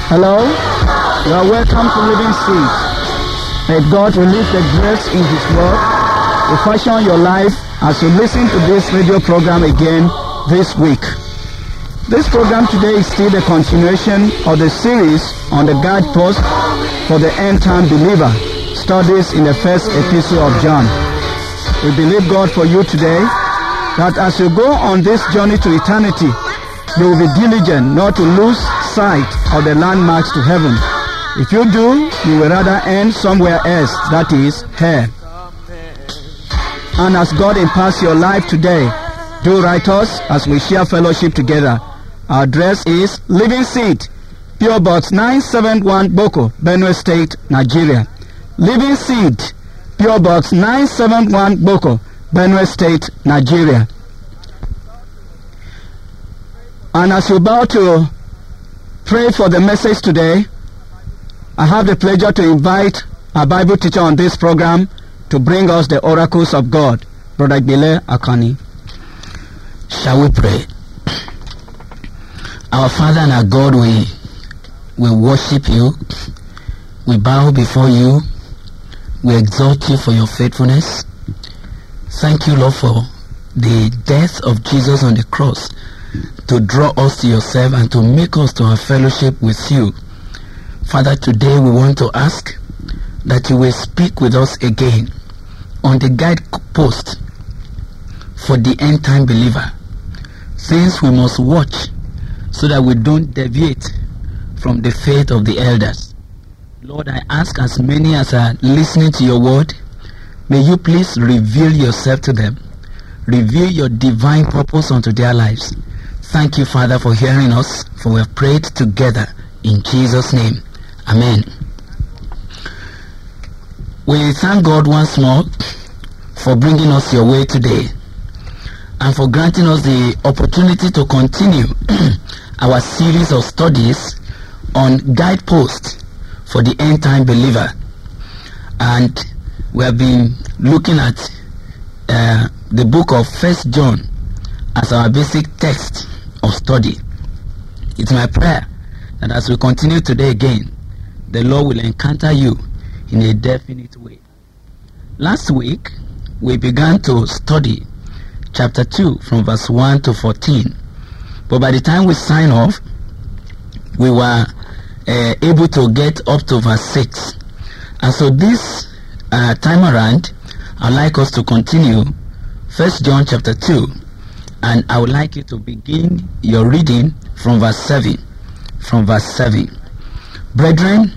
Hello, you are welcome to Living Seed. May God release the grace in His word to fashion your life as you listen to this radio program again this week. This program today is still the continuation of the series on the guidepost for the end-time believer, studies in the first epistle of John. We believe God for you today that as you go on this journey to eternity, you will be diligent not to lose sight of the landmarks to heaven. If you do, you will rather end somewhere else, that is, hell. And as God imparts your life today, do write us as we share fellowship together. Our address is Living Seed, P.O. Box 971 Boko, Benue State, Nigeria. Living Seed, P.O. Box 971 Boko, Benue State, Nigeria. And as you're about to pray for the message today, I have the pleasure to invite our Bible teacher on this program to bring us the oracles of God, Brother Bile Akani. Shall we pray? Our Father and our God, we worship you. We bow before you. We exalt you for your faithfulness. Thank you, Lord, for the death of Jesus on the cross to draw us to yourself and to make us to have fellowship with you. Father, today we want to ask that you will speak with us again on the guidepost for the end-time believer. Things we must watch so that we don't deviate from the faith of the elders. Lord, I ask as many as are listening to your word, may you please reveal yourself to them. Reveal your divine purpose unto their lives. Thank you, Father, for hearing us, for we have prayed together in Jesus' name. Amen. We thank God once more for bringing us your way today and for granting us the opportunity to continue our series of studies on guideposts for the end-time believer. And we have been looking at the book of 1 John as our basic text of study. It's my prayer that as we continue today again, the Lord will encounter you in a definite way. Last week, we began to study chapter 2 from verse 1 to 14. But by the time we sign off, we were able to get up to verse 6. And so this time around, I'd like us to continue 1 John chapter 2. And I would like you to begin your reading from verse 7. From verse 7. Brethren,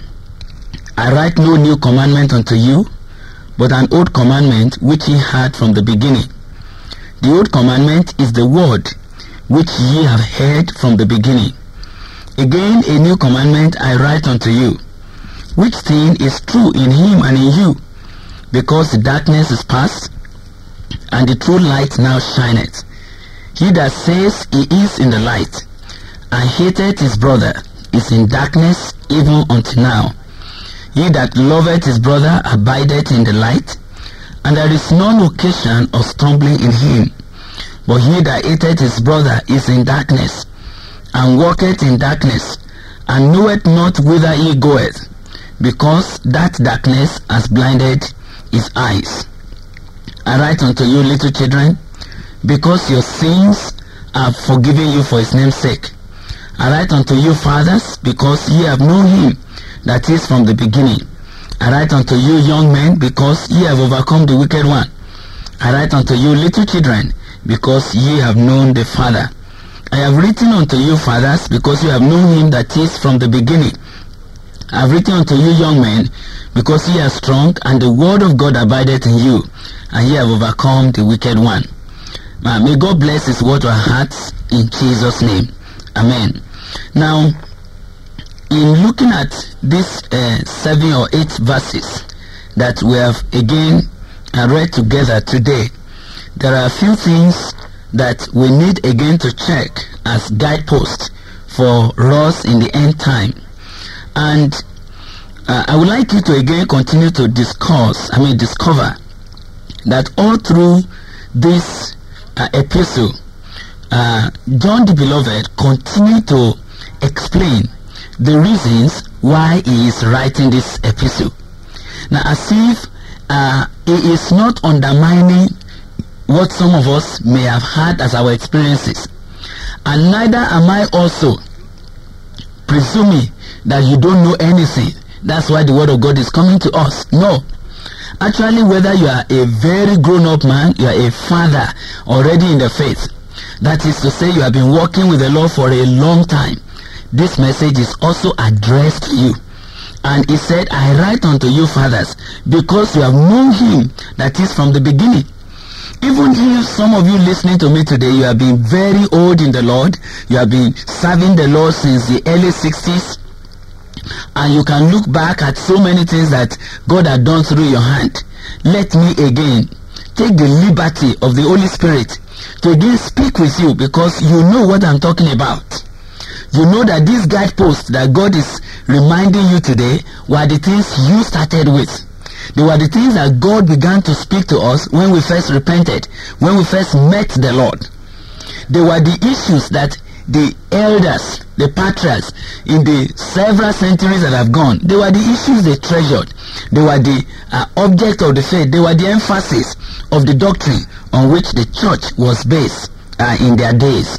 I write no new commandment unto you, but an old commandment which ye had from the beginning. The old commandment is the word which ye have heard from the beginning. Again a new commandment I write unto you, which thing is true in him and in you, because the darkness is past, and the true light now shineth. He that says he is in the light, and hateth his brother, is in darkness even until now. He that loveth his brother abideth in the light, and there is none occasion of stumbling in him. But he that hateth his brother is in darkness, and walketh in darkness, and knoweth not whither he goeth, because that darkness has blinded his eyes. I write unto you, little children, because your sins are forgiven you for his name's sake. I write unto you, fathers, because ye have known him that is from the beginning. I write unto you, young men, because ye have overcome the wicked one. I write unto you, little children, because ye have known the Father. I have written unto you, fathers, because you have known him that is from the beginning. I have written unto you, young men, because ye are strong, and the word of God abideth in you, and ye have overcome the wicked one. May God bless his word to our hearts in Jesus' name. Amen. Now, in looking at these 7 or 8 verses that we have again read together today, there are a few things that we need again to check as guideposts for us in the end time. And I would like you to again continue to discover that all through this epistle, John the Beloved continued to explain the reasons why he is writing this epistle. Now, as if he is not undermining what some of us may have had as our experiences, and neither am I also presuming that you don't know anything. That's why the word of God is coming to us. No. Actually, whether you are a very grown-up man, you are a father already in the faith, that is to say you have been walking with the Lord for a long time, this message is also addressed to you. And he said, I write unto you, fathers, because you have known him that is from the beginning. Even if some of you listening to me today, you have been very old in the Lord, you have been serving the Lord since the early 60s, and you can look back at so many things that God had done through your hand, let me again take the liberty of the Holy Spirit to again speak with you, because you know what I'm talking about. You know that these guideposts that God is reminding you today were the things you started with. They were the things that God began to speak to us when we first repented, when we first met the Lord. They were the issues that the elders, the patriarchs, in the several centuries that have gone, they were the issues they treasured. They were the object of the faith. They were the emphasis of the doctrine on which the church was based in their days.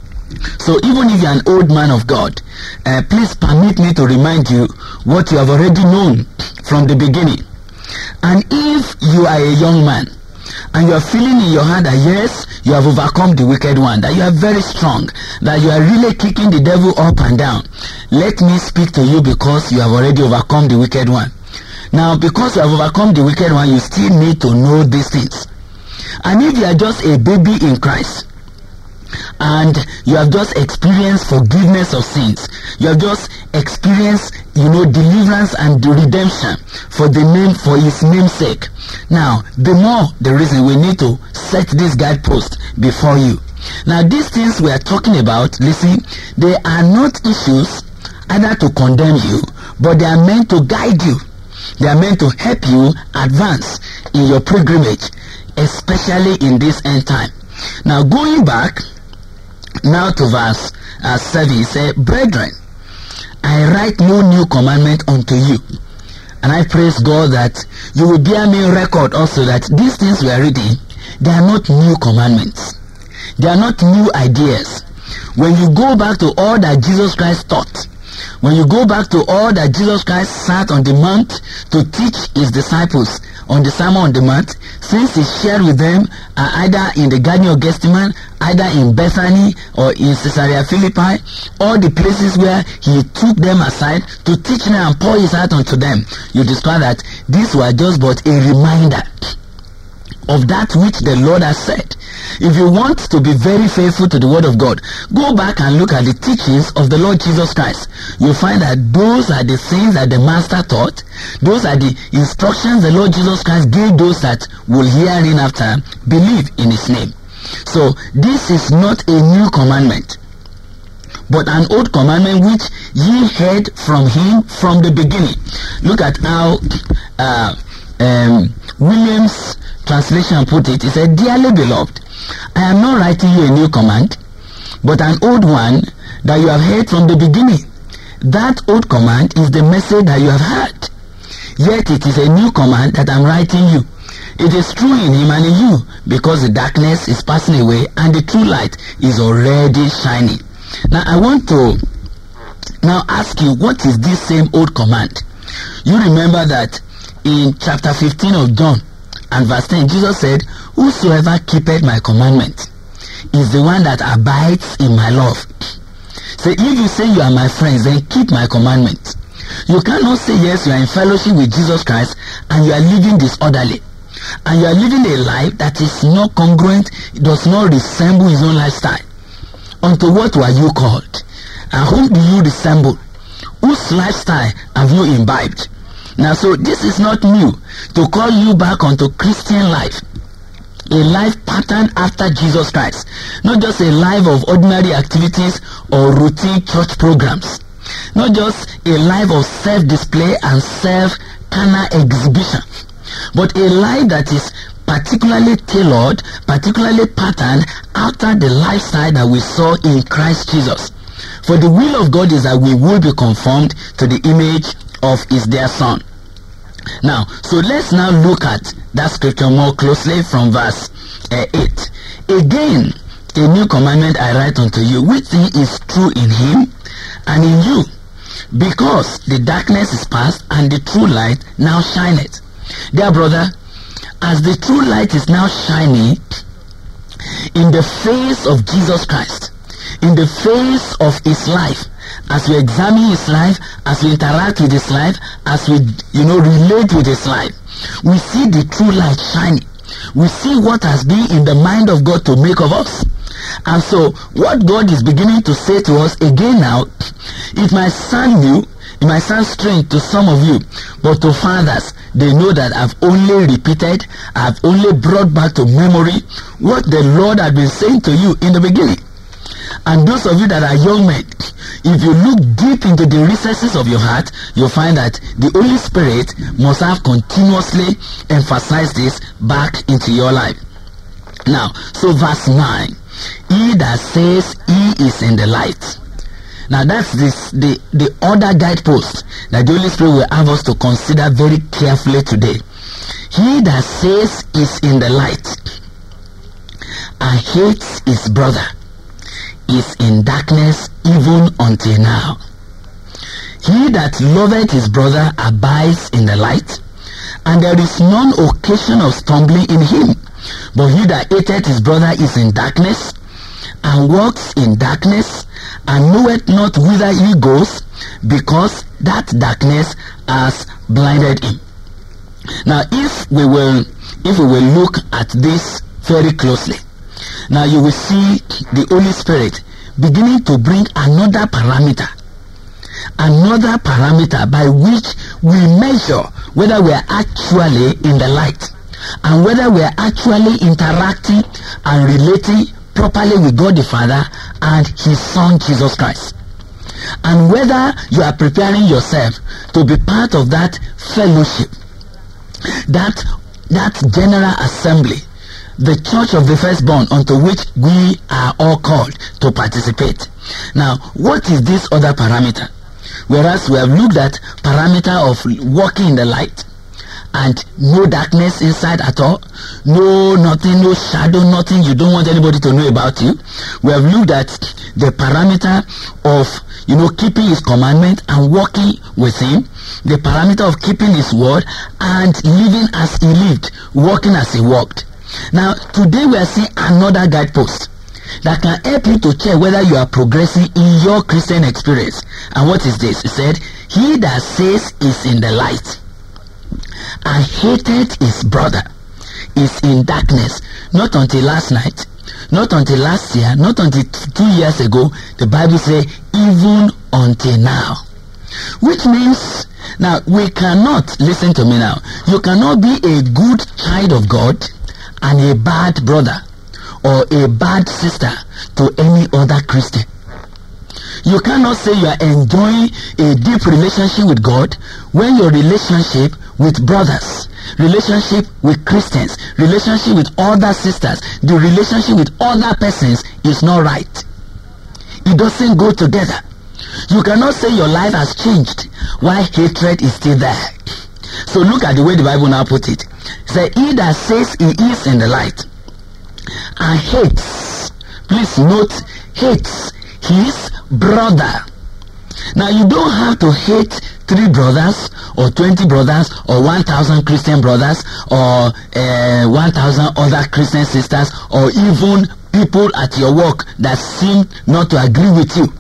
So even if you're an old man of God, please permit me to remind you what you have already known from the beginning. And if you are a young man and you are feeling in your heart that yes, you have overcome the wicked one, that you are very strong, that you are really kicking the devil up and down, let me speak to you, because you have already overcome the wicked one. Now, because you have overcome the wicked one, you still need to know these things. And if you are just a baby in Christ, and you have just experienced forgiveness of sins, you have just experienced, deliverance and redemption for his name's sake. Now, the more the reason we need to set this guidepost before you. Now, these things we are talking about, listen, they are not issues either to condemn you, but they are meant to guide you. They are meant to help you advance in your pilgrimage, especially in this end time. Now, going back now to verse 7, he said, Brethren, I write no new commandment unto you. And I praise God that you will bear me record also that these things we are reading, they are not new commandments. They are not new ideas. When you go back to all that Jesus Christ taught, when you go back to all that Jesus Christ sat on the mount to teach his disciples on the Sermon on the Mount, since he shared with them either in the Garden of Gethsemane, either in Bethany or in Caesarea Philippi, all the places where he took them aside to teach them and pour his heart unto them, you discover that these were just but a reminder of that which the Lord has said. If you want to be very faithful to the word of God, go back and look at the teachings of the Lord Jesus Christ. You'll find that those are the things that the Master taught. Those are the instructions the Lord Jesus Christ gave those that will herein after believe in his name. So this is not a new commandment, but an old commandment which ye heard from him from the beginning. Look at how Williams translation put it. He said, Dearly beloved, I am not writing you a new command, but an old one that you have heard from the beginning. That old command is the message that you have heard. Yet it is a new command that I am writing you. It is true in him and in you, because the darkness is passing away and the true light is already shining. Now I want to now ask you, what is this same old command? You remember that in chapter 15 of John and verse 10, Jesus said, Whosoever keepeth my commandment is the one that abides in my love. So if you say you are my friends, then keep my commandments. You cannot say yes, you are in fellowship with Jesus Christ and you are living disorderly, and you are living a life that is not congruent, it does not resemble his own lifestyle. Unto what were you called? And whom do you resemble? Whose lifestyle have you imbibed? Now, so this is not new to call you back onto Christian life, a life patterned after Jesus Christ, not just a life of ordinary activities or routine church programs, not just a life of self-display and self-carnal exhibition, but a life that is particularly tailored, particularly patterned after the lifestyle that we saw in Christ Jesus. For the will of God is that we will be conformed to the image of his dear Son. Now, so let's now look at that scripture more closely from verse 8. Again, a new commandment I write unto you, which thing is true in him and in you, because the darkness is past and the true light now shineth. Dear brother, as the true light is now shining in the face of Jesus Christ, in the face of his life, as we examine his life, as we interact with his life, as we relate with his life, we see the true light shining. We see what has been in the mind of God to make of us. And so what God is beginning to say to us again now, it might sound new, it might sound strange to some of you, but to fathers, they know that I've only repeated, I've only brought back to memory what the Lord had been saying to you in the beginning. And those of you that are young men, if you look deep into the recesses of your heart, you'll find that the Holy Spirit must have continuously emphasized this back into your life. Now, so verse 9, he that says he is in the light. Now that's the other guidepost that the Holy Spirit will have us to consider very carefully today. He that says is in the light and hates his brother is in darkness even until now. He that loveth his brother abides in the light, and there is none occasion of stumbling in him. But he that hateth his brother is in darkness, and walks in darkness, and knoweth not whither he goes, because that darkness has blinded him. Now if we will look at this very closely, now you will see the Holy Spirit beginning to bring another parameter by which we measure whether we are actually in the light and whether we are actually interacting and relating properly with God the Father and his Son Jesus Christ, and whether you are preparing yourself to be part of that fellowship, that general assembly, the church of the firstborn, unto which we are all called to participate. Now, what is this other parameter? Whereas we have looked at parameter of walking in the light and no darkness inside at all, no shadow, nothing you don't want anybody to know about you. We have looked at the parameter of keeping his commandment and walking with him, the parameter of keeping his word and living as he lived, walking as he walked. Now today we are seeing another guidepost that can help you to check whether you are progressing in your Christian experience. And what is this? It said, he that says is in the light and hated his brother is in darkness. Not until last night, not until last year, not until 2 years ago, the Bible says even until now. Which means, now we cannot, listen to me now, you cannot be a good child of God and a bad brother or a bad sister to any other Christian. You cannot say you are enjoying a deep relationship with God when your relationship with brothers, relationship with Christians, relationship with other sisters, the relationship with other persons is not right. It doesn't go together. You cannot say your life has changed while hatred is still there. So look at the way the Bible now put it. It says, he that says he is in the light and hates, please note, hates his brother. Now you don't have to hate 3 brothers or 20 brothers or 1,000 Christian brothers or 1,000 other Christian sisters or even people at your work that seem not to agree with you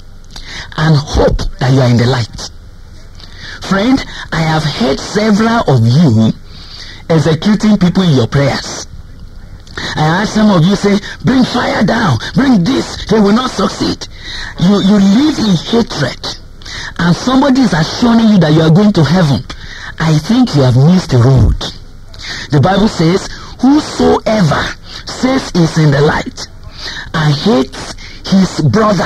and hope that you are in the light. Friend, I have heard several of you executing people in your prayers. I heard some of you say, bring fire down, bring this, they will not succeed. You live in hatred and somebody is assuring you that you are going to heaven. I think you have missed the road. The Bible says, whosoever says is in the light and hates his brother.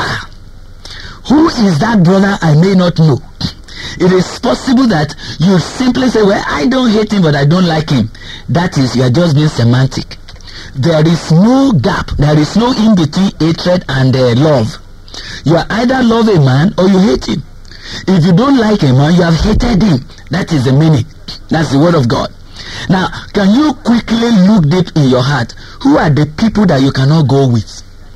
Who is that brother? I may not know. It is possible that you simply say, well, I don't hate him, but I don't like him. That is, you are just being semantic. There is no gap. There is no in between hatred and love. You either love a man or you hate him. If you don't like a man, you have hated him. That is the meaning. That's the word of God. Now, can you quickly look deep in your heart? Who are the people that you cannot go with?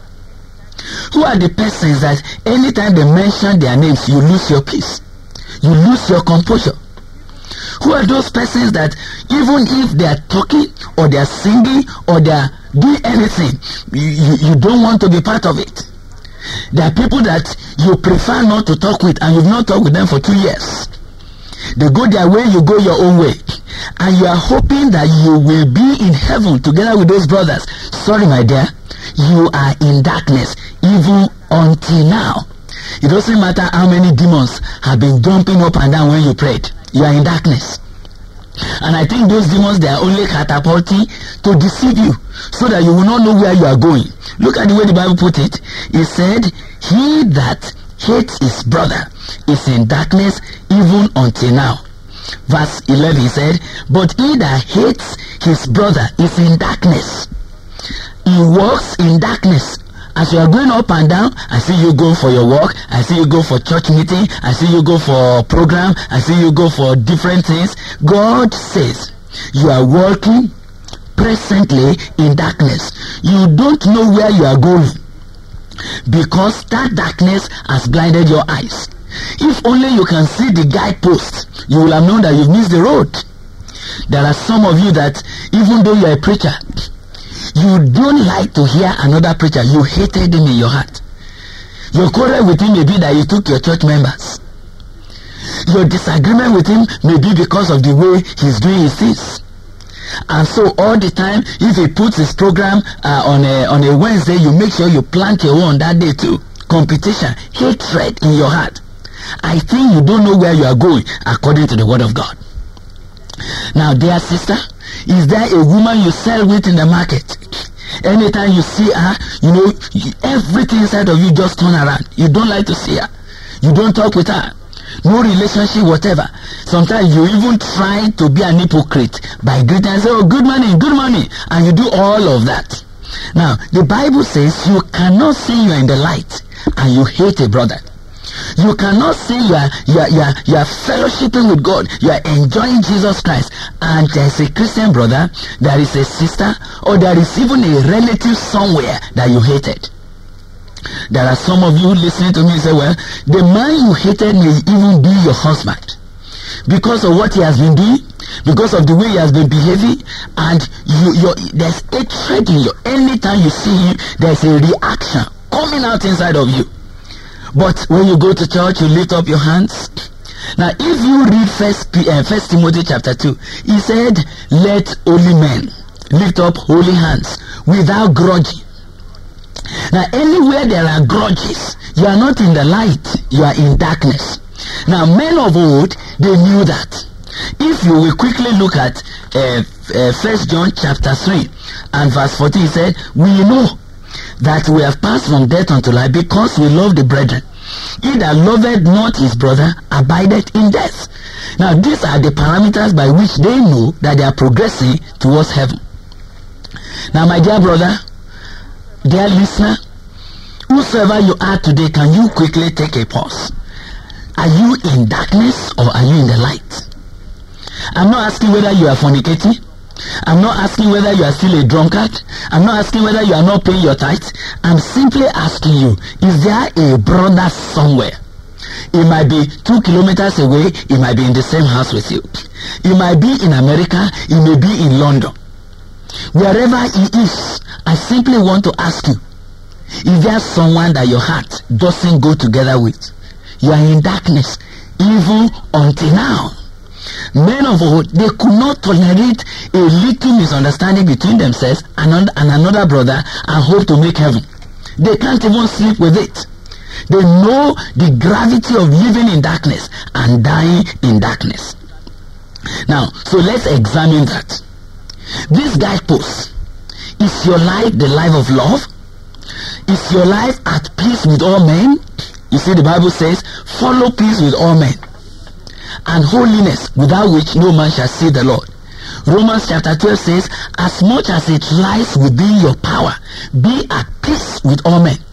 Who are the persons that anytime they mention their names, you lose your peace? You lose your composure? Who are those persons that even if they are talking or they are singing or they are doing anything, you don't want to be part of it? There are people that you prefer not to talk with, and you've not talked with them for 2 years. They go their way, you go your own way, and you are hoping that you will be in heaven together with those brothers. Sorry, my dear, you are in darkness even until now. It doesn't matter how many demons have been jumping up and down when you prayed. You are in darkness. And I think those demons, they are only catapulting to deceive you so that you will not know where you are going. Look at the way the Bible put it. It said, he that hates his brother is in darkness even until now. Verse 11 said, but he that hates his brother is in darkness. He walks in darkness. As you are going up and down, I see you go for your walk, I see you go for church meeting, I see you go for program, I see you go for different things. God says you are walking presently in darkness. You don't know where you are going because that darkness has blinded your eyes. If only you can see the guidepost, you will have known that you've missed the road. There are some of you that even though you are a preacher, you don't like to hear another preacher. You hated him in your heart. Your quarrel with him may be that he took your church members. Your disagreement with him may be because of the way he's doing his things. And so all the time, if he puts his program on a Wednesday, you make sure you plant your own that day too. Competition, hatred in your heart. I think you don't know where you are going according to the word of God. Now, dear sister, is there a woman you sell with in the market? Anytime you see her, you know, everything inside of you just turn around. You don't like to see her. You don't talk with her. No relationship, whatever. Sometimes you even try to be an hypocrite by greeting and say, oh, good morning, and you do all of that. Now, the Bible says you cannot say you are in the light and you hate a brother. You cannot say you are fellowshipping with God, you are enjoying Jesus Christ, and there is a Christian brother, there is a sister, or there is even a relative somewhere that you hated. There are some of you listening to me say, well, the man you hated may even be your husband because of what he has been doing, because of the way he has been behaving, and there's hatred in you. Anytime you see him, there's a reaction coming out inside of you. But when you go to church, you lift up your hands. Now, if you read First Timothy chapter 2, he said, let holy men lift up holy hands without grudging. Now, anywhere there are grudges, you are not in the light, you are in darkness. Now, men of old, they knew that. If you will quickly look at 1 John chapter 3 and verse 14, he said, we know that we have passed from death unto life because we love the brethren. He that loveth not his brother abideth in death. Now, these are the parameters by which they know that they are progressing towards heaven. Now, my dear brother, dear listener, whosoever you are today, can you quickly take a pause? Are you in darkness or are you in the light? I'm not asking whether you are fornicating. I'm not asking whether you are still a drunkard. I'm not asking whether you are not paying your tithes. I'm simply asking you, is there a brother somewhere? It might be 2 kilometers away. It might be in the same house with you. It might be in America. It may be in London. Wherever he is, I simply want to ask you, is there someone that your heart doesn't go together with? You are in darkness even until now. Men of old, they could not tolerate a little misunderstanding between themselves and another brother and hope to make heaven. They can't even sleep with it. They know the gravity of living in darkness and dying in darkness. Now, so let's examine that. This guidepost, is your life the life of love? Is your life at peace with all men? You see, the Bible says, follow peace with all men and holiness, without which no man shall see the Lord. Romans chapter 12 says, as much as it lies within your power, be at peace with all men.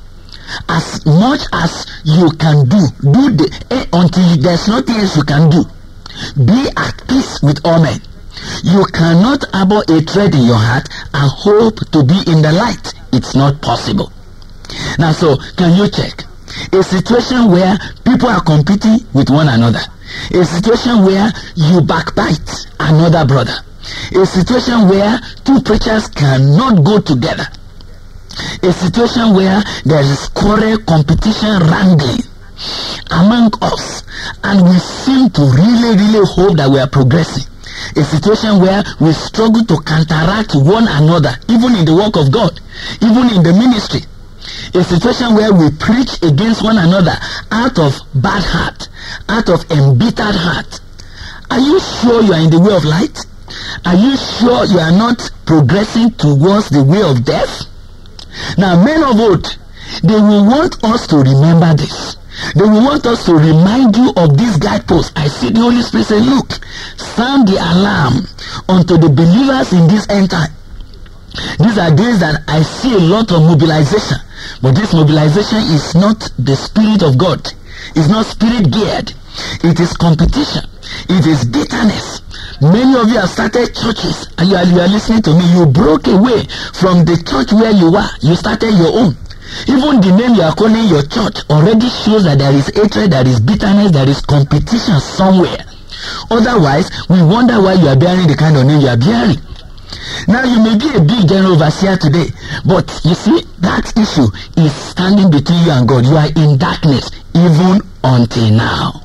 As much as you can do until there's nothing else you can do. Be at peace with all men. You cannot harbor a thread in your heart and hope to be in the light. It's not possible. Now, so can you check? A situation where people are competing with one another. A situation where you backbite another brother. A situation where two preachers cannot go together. A situation where there is quarrel, competition, wrangling among us, and we seem to really hope that we are progressing. A situation where we struggle to counteract one another, even in the work of God, even in the ministry. A situation where we preach against one another out of bad heart, out of embittered heart. Are you sure you are in the way of light? Are you sure you are not progressing towards the way of death? Now, men of old, they will want us to remember this. They will want us to remind you of these guideposts. I see the Holy Spirit say, look, sound the alarm unto the believers in this end time. These are days that I see a lot of mobilization. But this mobilization is not the Spirit of God. It's not Spirit geared. It is competition. It is bitterness. Many of you have started churches and you are listening to me. You broke away from the church where you were. You started your own. Even the name you are calling your church already shows that there is hatred, there is bitterness, there is competition somewhere. Otherwise, we wonder why you are bearing the kind of name you are bearing. Now, you may be a big general overseer today, but you see, that issue is standing between you and God. You are in darkness even until now.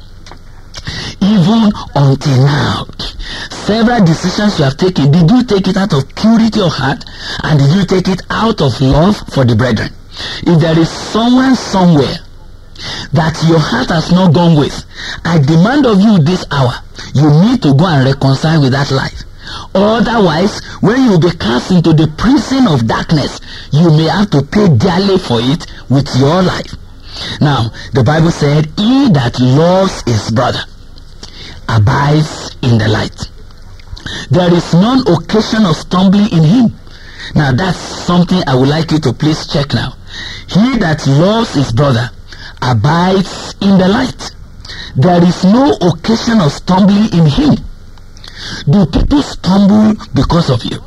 Even until now. Several decisions you have taken, did you take it out of purity of heart, and did you take it out of love for the brethren? If there is someone somewhere that your heart has not gone with, I demand of you this hour, you need to go and reconcile with that life. Otherwise, when you be cast into the prison of darkness, you may have to pay dearly for it with your life. Now, the Bible said, he that loves his brother abides in the light. There is none occasion of stumbling in him. Now, that's something I would like you to please check now. He that loves his brother abides in the light. There is no occasion of stumbling in him. Do people stumble because of you?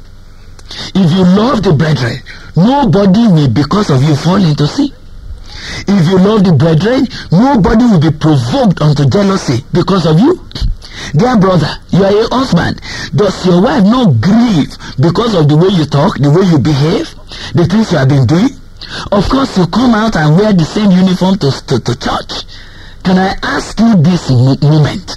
If you love the brethren, nobody will because of you fall into sin. If you love the brethren, nobody will be provoked unto jealousy because of you. Dear brother, you are a husband. Does your wife not grieve because of the way you talk, the way you behave, the things you have been doing? Of course, you come out and wear the same uniform to church. Can I ask you this moment?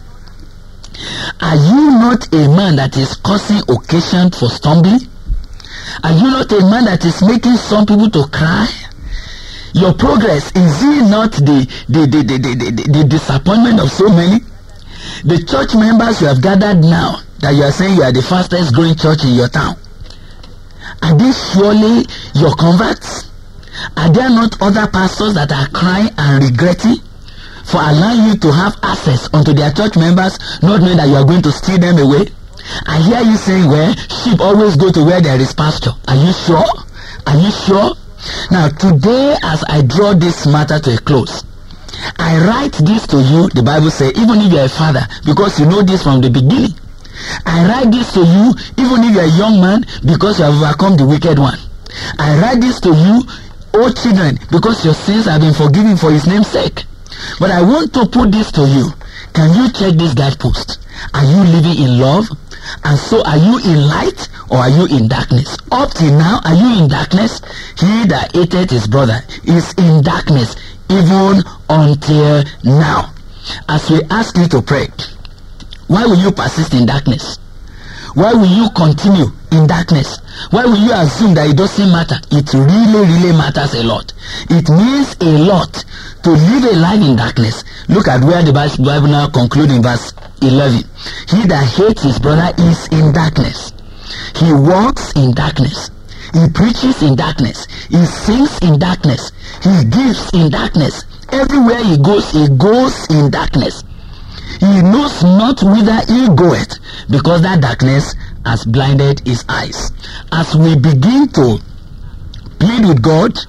Are you not a man that is causing occasion for stumbling? Are you not a man that is making some people to cry? Your progress, is it not the disappointment of so many? The church members you have gathered now, that you are saying you are the fastest growing church in your town, are they surely your converts? Are there not other pastors that are crying and regretting for allowing you to have access unto their church members, not knowing that you are going to steal them away? I hear you saying, well, sheep always go to where there is pasture. Are you sure? Are you sure? Now, today, as I draw this matter to a close, I write this to you, the Bible says, even if you are a father, because you know this from the beginning. I write this to you, even if you are a young man, because you have overcome the wicked one. I write this to you, O children, because your sins have been forgiven for his name's sake. But I want to put this to you. Can you check this guidepost? Are you living in love? And so, are you in light or are you in darkness? Up till now, are you in darkness? He that hateth his brother is in darkness, even until now. As we ask you to pray, why will you persist in darkness? Why will you continue in darkness? Why will you assume that it doesn't matter? It really matters a lot. It means a lot to live a life in darkness. Look at where the Bible now concludes in verse 11. He that hates his brother is in darkness. He walks in darkness. He preaches in darkness. He sings in darkness. He gives in darkness. Everywhere he goes in darkness. He knows not whither he goeth, because that darkness has blinded his eyes. As we begin to plead with God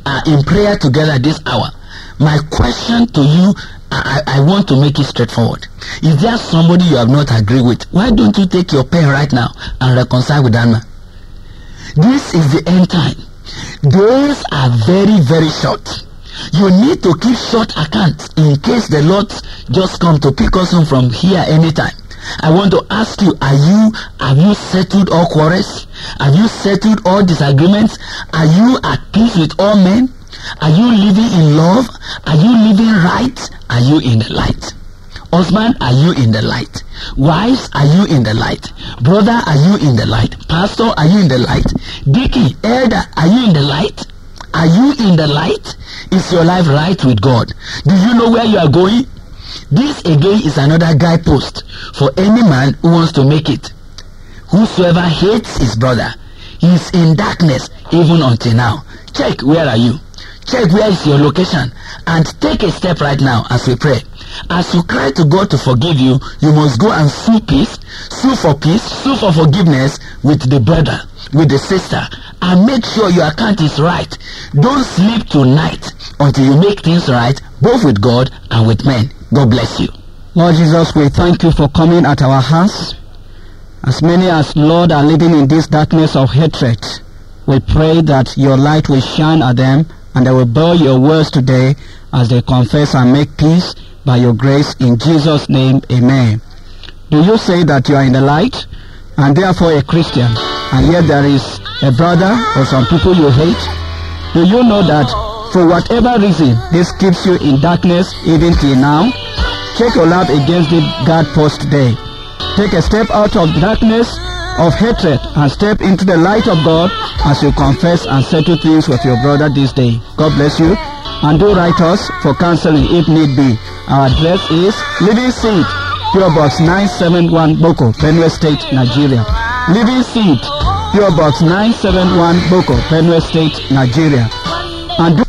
are in prayer together this hour, my question to you, I want to make it straightforward. Is there somebody you have not agreed with? Why don't you take your pen right now and reconcile with that man? This is the end time. Days are very, very short. You need to keep short accounts in case the Lord just come to pick us up from here anytime. I want to ask you, have you settled all quarrels? Have you settled all disagreements? Are you at peace with all men? Are you living in love? Are you living right? Are you in the light? Husband, are you in the light? Wives, are you in the light? Brother, are you in the light? Pastor, are you in the light? Deacon, elder, are you in the light? Are you in the light? Is your life right with God? Do you know where you are going? This again is another guidepost for any man who wants to make it. Whosoever hates his brother, he is in darkness even until now. Check, where are you? Check where is your location, and take a step right now as we pray. As you cry to God to forgive you, you must go and sue peace, sue for forgiveness with the brother, with the sister, and make sure your account is right. Don't sleep tonight until you make things right, both with God and with men. God bless you. Lord Jesus, we thank you for coming at our house. As many as, Lord, are living in this darkness of hatred, we pray that your light will shine at them, and they will bear your words today as they confess and make peace by your grace. In Jesus' name, amen. Do you say that you are in the light and therefore a Christian, and yet there is a brother or some people you hate? Do you know that for whatever reason this keeps you in darkness even till now? Check your life against the God post today. Take a step out of darkness of hatred and step into the light of God as you confess and settle things with your brother this day. God bless you, and do write us for counseling if need be. Our address is Living Seed, P.O. Box 971 Boko, Benue State, Nigeria. Living Seed, P.O. Box 971 Boko, Benue State, Nigeria. And do